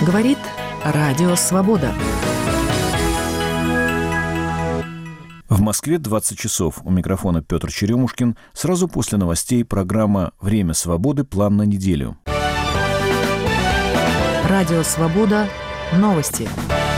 Говорит Радио Свобода. В Москве 20 часов. У микрофона Петр Черемушкин. Сразу после новостей программа «Время свободы. План на неделю». Радио Свобода. Новости.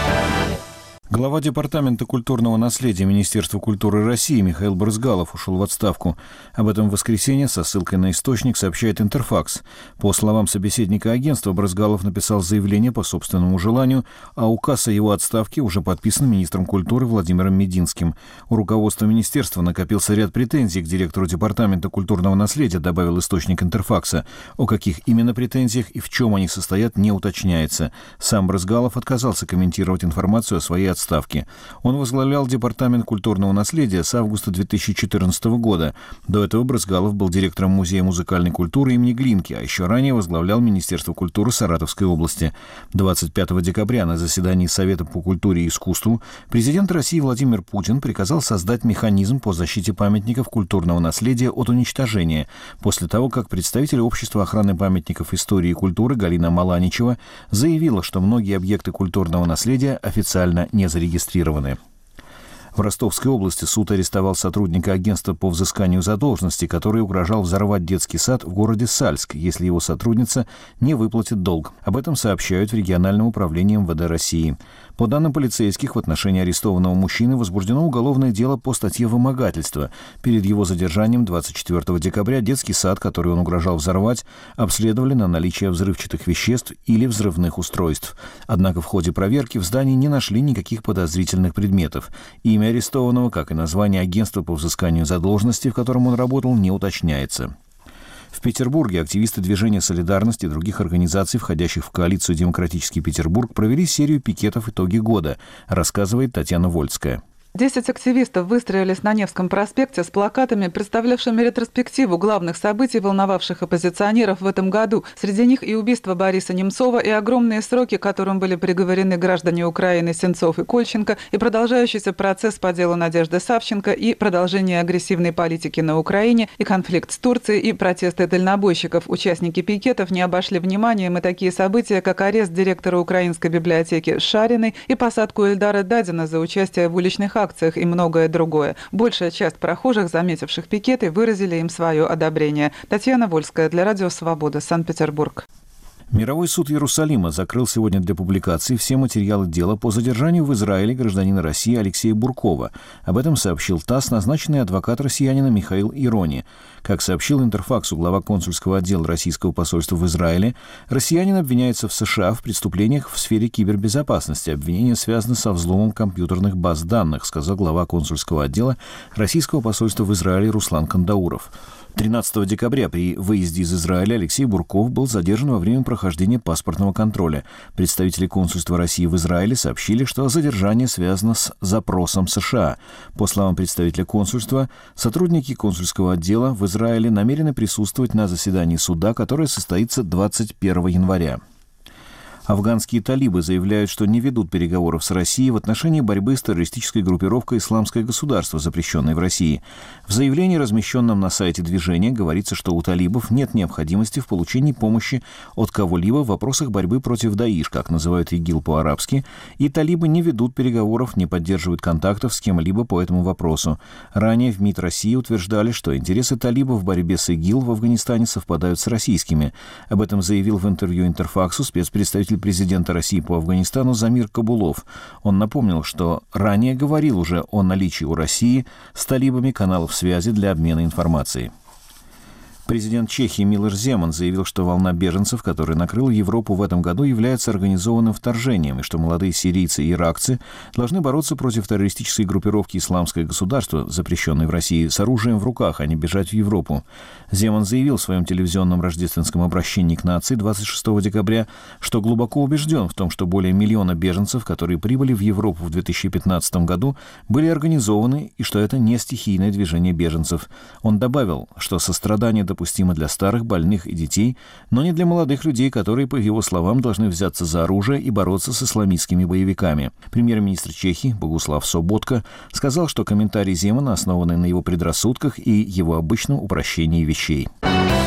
Глава Департамента культурного наследия Министерства культуры России Михаил Брызгалов ушел в отставку. Об этом в воскресенье со ссылкой на источник сообщает Интерфакс. По словам собеседника агентства, Брызгалов написал заявление по собственному желанию, а указ о его отставке уже подписан министром культуры Владимиром Мединским. У руководства министерства накопился ряд претензий к директору Департамента культурного наследия, добавил источник Интерфакса. О каких именно претензиях и в чем они состоят, не уточняется. Сам Брызгалов отказался комментировать информацию о своей отставке. Он возглавлял Департамент культурного наследия с августа 2014 года. До этого Брызгалов был директором Музея музыкальной культуры имени Глинки, а еще ранее возглавлял Министерство культуры Саратовской области. 25 декабря на заседании Совета по культуре и искусству президент России Владимир Путин приказал создать механизм по защите памятников культурного наследия от уничтожения, после того, как представитель Общества охраны памятников истории и культуры Галина Маланичева заявила, что многие объекты культурного наследия официально не зарегистрированы. В Ростовской области суд арестовал сотрудника агентства по взысканию задолженности, который угрожал взорвать детский сад в городе Сальск, если его сотрудница не выплатит долг. Об этом сообщают в региональном управлении МВД России. По данным полицейских, в отношении арестованного мужчины возбуждено уголовное дело по статье «Вымогательство». Перед его задержанием 24 декабря детский сад, который он угрожал взорвать, обследовали на наличие взрывчатых веществ или взрывных устройств. Однако в ходе проверки в здании не нашли никаких подозрительных предметов. Имя арестованного, как и название агентства по взысканию задолженности, в котором он работал, не уточняется. В Петербурге активисты движения «Солидарность» и других организаций, входящих в коалицию «Демократический Петербург», провели серию пикетов «Итоги года», рассказывает Татьяна Вольская. 10 активистов выстроились на Невском проспекте с плакатами, представлявшими ретроспективу главных событий, волновавших оппозиционеров в этом году. Среди них и убийство Бориса Немцова, и огромные сроки, которым были приговорены граждане Украины Сенцов и Кольченко, и продолжающийся процесс по делу Надежды Савченко, и продолжение агрессивной политики на Украине, и конфликт с Турцией, и протесты дальнобойщиков. Участники пикетов не обошли вниманием и такие события, как арест директора Украинской библиотеки Шариной и посадку Эльдара Дадина за участие в уличных акциях и многое другое. Большая часть прохожих, заметивших пикеты, выразили им свое одобрение. Татьяна Вольская для Радио Свобода, Санкт-Петербург. Мировой суд Иерусалима закрыл сегодня для публикации все материалы дела по задержанию в Израиле гражданина России Алексея Буркова. Об этом сообщил ТАСС, назначенный адвокат россиянина Михаил Ирони. Как сообщил Интерфаксу глава консульского отдела российского посольства в Израиле, россиянин обвиняется в США в преступлениях в сфере кибербезопасности. Обвинения связаны со взломом компьютерных баз данных, сказал глава консульского отдела российского посольства в Израиле Руслан Кандауров. 13 декабря при выезде из Израиля Алексей Бурков был задержан во время прохождения паспортного контроля. Представители консульства России в Израиле сообщили, что задержание связано с запросом США. По словам представителя консульства, сотрудники консульского отдела в Израиле намерены присутствовать на заседании суда, которое состоится 21 января. Афганские талибы заявляют, что не ведут переговоров с Россией в отношении борьбы с террористической группировкой «Исламское государство», запрещенной в России. В заявлении, размещенном на сайте движения, говорится, что у талибов нет необходимости в получении помощи от кого-либо в вопросах борьбы против Даиш, как называют ИГИЛ по-арабски, и талибы не ведут переговоров, не поддерживают контактов с кем-либо по этому вопросу. Ранее в МИД России утверждали, что интересы талибов в борьбе с ИГИЛ в Афганистане совпадают с российскими. Об этом заявил в интервью Интерфаксу спецпредставитель президента России по Афганистану Замир Кабулов. Он напомнил, что ранее говорил уже о наличии у России с талибами каналов связи для обмена информацией. Президент Чехии Милош Земан заявил, что волна беженцев, которая накрыла Европу в этом году, является организованным вторжением, и что молодые сирийцы и иракцы должны бороться против террористической группировки «Исламское государство», запрещенной в России, с оружием в руках, а не бежать в Европу. Земан заявил в своем телевизионном рождественском обращении к нации 26 декабря, что глубоко убежден в том, что более миллиона беженцев, которые прибыли в Европу в 2015 году, были организованы, и что это не стихийное движение беженцев. Он добавил, что сострадание допустимо для старых, больных и детей, но не для молодых людей, которые, по его словам, должны взяться за оружие и бороться с исламистскими боевиками. Премьер-министр Чехии Богуслав Соботка сказал, что комментарии Земана основаны на его предрассудках и его обычном упрощении вещей.